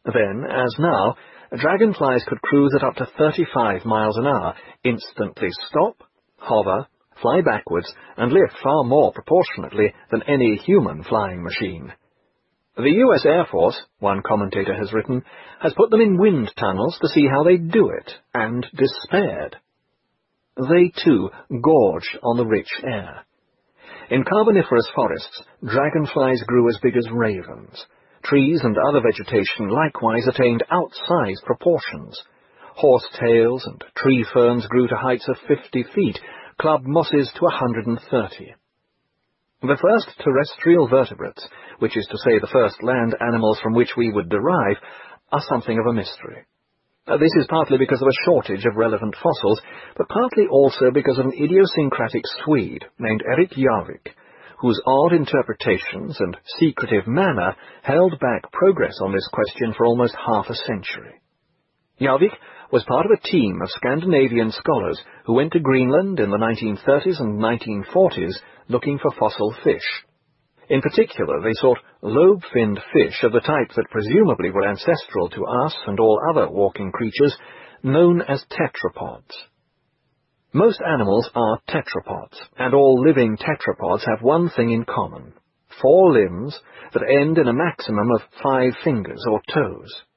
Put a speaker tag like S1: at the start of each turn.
S1: Then, as now, dragonflies could cruise at up to 35 miles an hour, instantly stop, hover, fly backwards, and lift far more proportionately than any human flying machine. The U.S. Air Force, one commentator has written, has put them in wind tunnels to see how they do it, and despaired. They, too, gorged on the rich air. In Carboniferous forests, dragonflies grew as big as ravens. Trees and other vegetation likewise attained outsized proportions. Horsetails and tree ferns grew to heights of 50 feet, club mosses to 130. The first terrestrial vertebrates, which is to say the first land animals from which we would derive, are something of a mystery. This is partly because of a shortage of relevant fossils, but partly also because of an idiosyncratic Swede named Erik Jarvik, whose odd interpretations and secretive manner held back progress on this question for almost half a century. Jarvik was part of a team of Scandinavian scholars who went to Greenland in the 1930s and 1940s looking for fossil fish. In particular, they sought lobe-finned fish of the type that presumably were ancestral to us and all other walking creatures, known as tetrapods. Most animals are tetrapods, and all living tetrapods have one thing in common: 4 limbs that end in a maximum of 5 fingers or toes.